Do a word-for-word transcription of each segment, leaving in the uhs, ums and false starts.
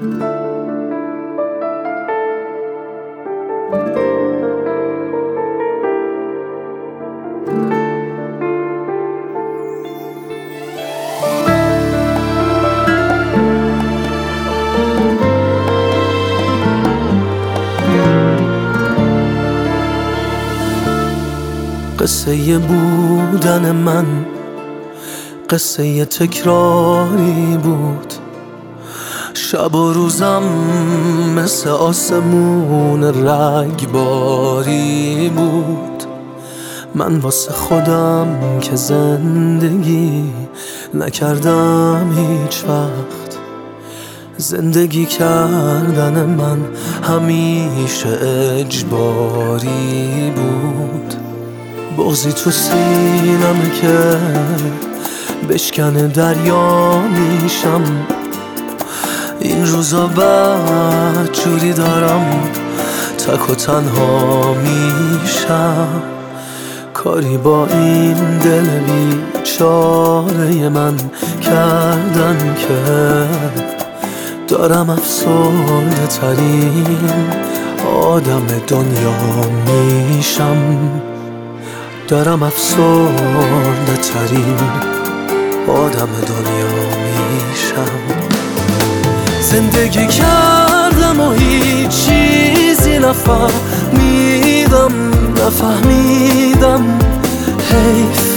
قصه بودن من قصه تکراری بود، شب و روزم مثل آسمون رگباری بود. من واسه خودم که زندگی نکردم هیچ وقت، زندگی کردن من همیشه اجباری بود. بغضی تو سینمه که بشکنه دریا میشم، این روزا بدجوری دارم تک و تنها میشم. کاری با این دل بیچاره من کردن که دارم افسرده ترین آدم دنیا میشم. دارم افسرده ترین آدم دنیا میشم. زندگی کردم و هیچ چیزی نفهمیدم نفهمیدم حیف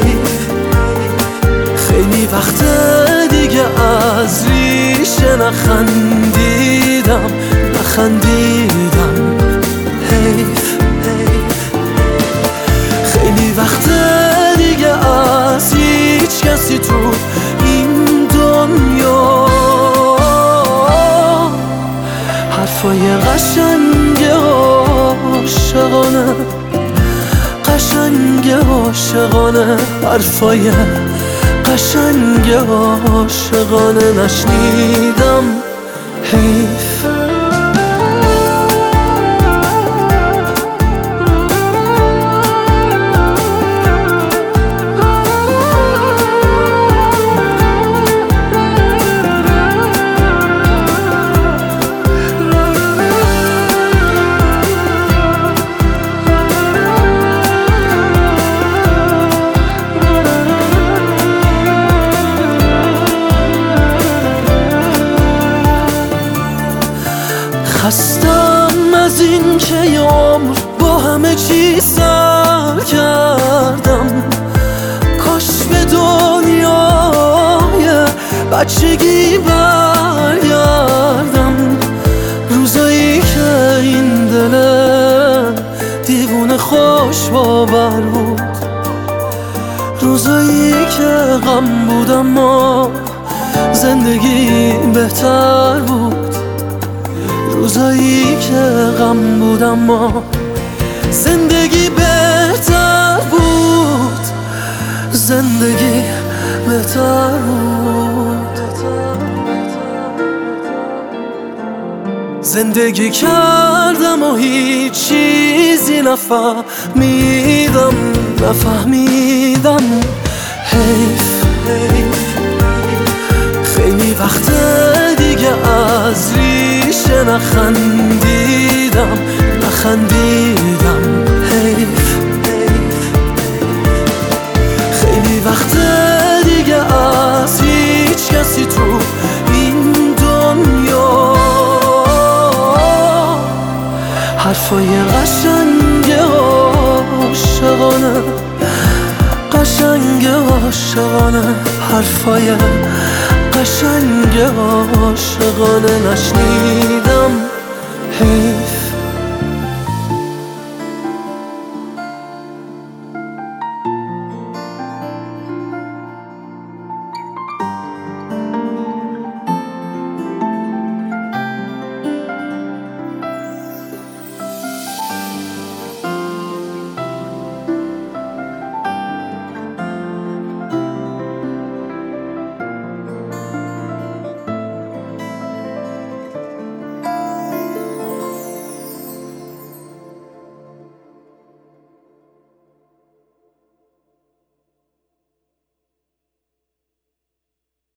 خیلی وقت دیگه از ریشه نخندیدم نخندیدم حیف خیلی وقت دیگه از هیچ کسی تو این دنیا حرفای قشنگ عاشقانه قشنگ عاشقانه حرفای قشنگ عاشقانه نشنیدم حیف. خستم از این که یه عمر با همه چی سر کردم، کاش به دنیای بچگی برگردم. روزایی که این دل دیوونه خوش باور بود، روزایی که غم بود اما زندگی بهتر بود، روزایی که غم بود اما زندگی بهتر بود، زندگی بهتر بود. زندگی کردم و هیچ چیزی نفهمیدم نفهمیدم حیف خیلی وقت دیگه از ریشه نخندیدم نخندیدم حیف خیلی وقت دیگه از هیچ کسی تو این دنیا حرفای قشنگ عاشقانه قشنگ عاشقانه حرفای قشنگ عاشقانه نشنیدم حیف.